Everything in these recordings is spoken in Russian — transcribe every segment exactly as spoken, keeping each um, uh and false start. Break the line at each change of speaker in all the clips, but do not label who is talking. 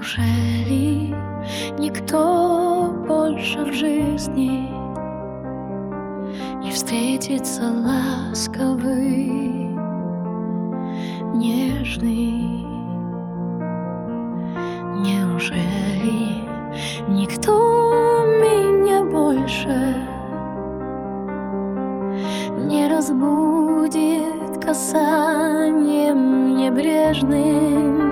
Неужели никто больше в жизни не встретится ласковый, нежный? Неужели никто меня больше не разбудит касанием небрежным?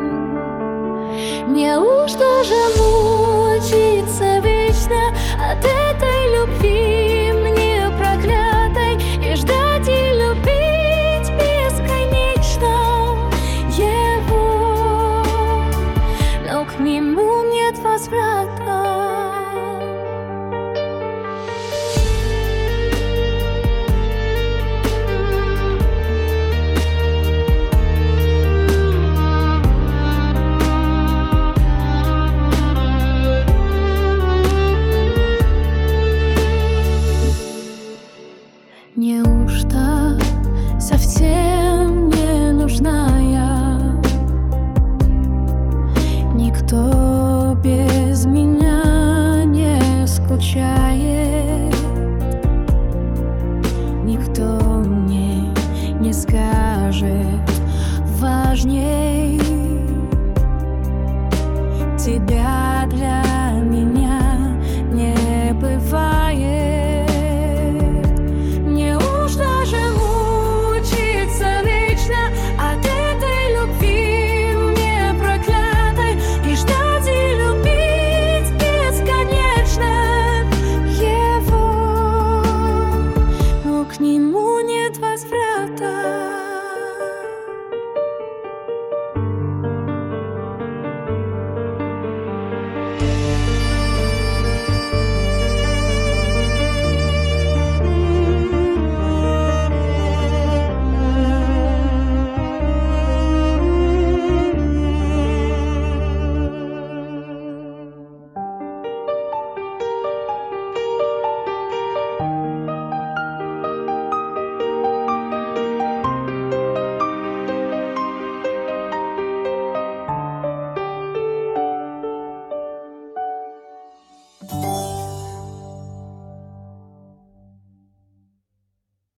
Неужто же мучиться вечно от этой любви мне проклятой и ждать и любить бесконечно его, но к нему нет возврата? Неужто совсем не нужна я? Никто без меня не скучает, никто мне не скажет важней тебя для